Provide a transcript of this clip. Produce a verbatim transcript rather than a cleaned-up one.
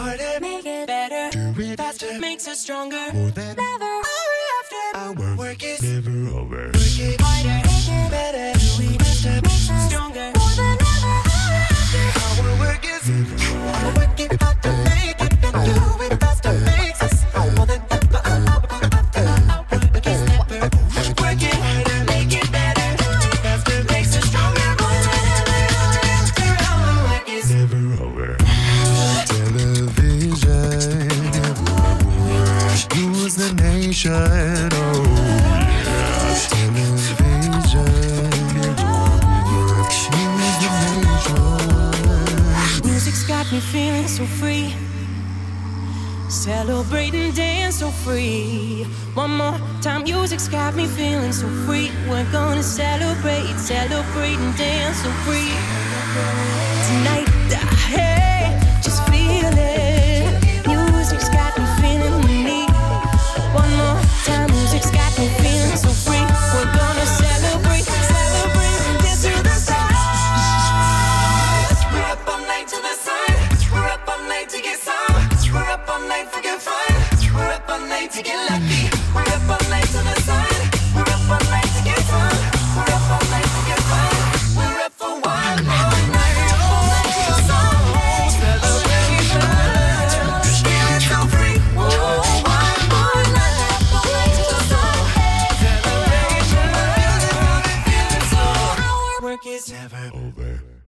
harder, make it better, do it faster, makes us stronger, more than ever. Hour after hour, work is never over. Work it harder, make it better, do it faster, makes us stronger, more than ever. Hour after hour, work is never over. Work it harder, make it better, do it faster, makes us more than ever. Hour after hour, work is never over. Work it harder, make it better, do it faster, makes us stronger, more than ever. Hour after hour, work is never over. Television, rules the nation, oh yeah. Television, rules the nation. Music's got me feeling so free, celebrating, dance so free. One more time, music's got me feeling so free. We're gonna celebrate, celebrate and dance so free. Tonight, hey.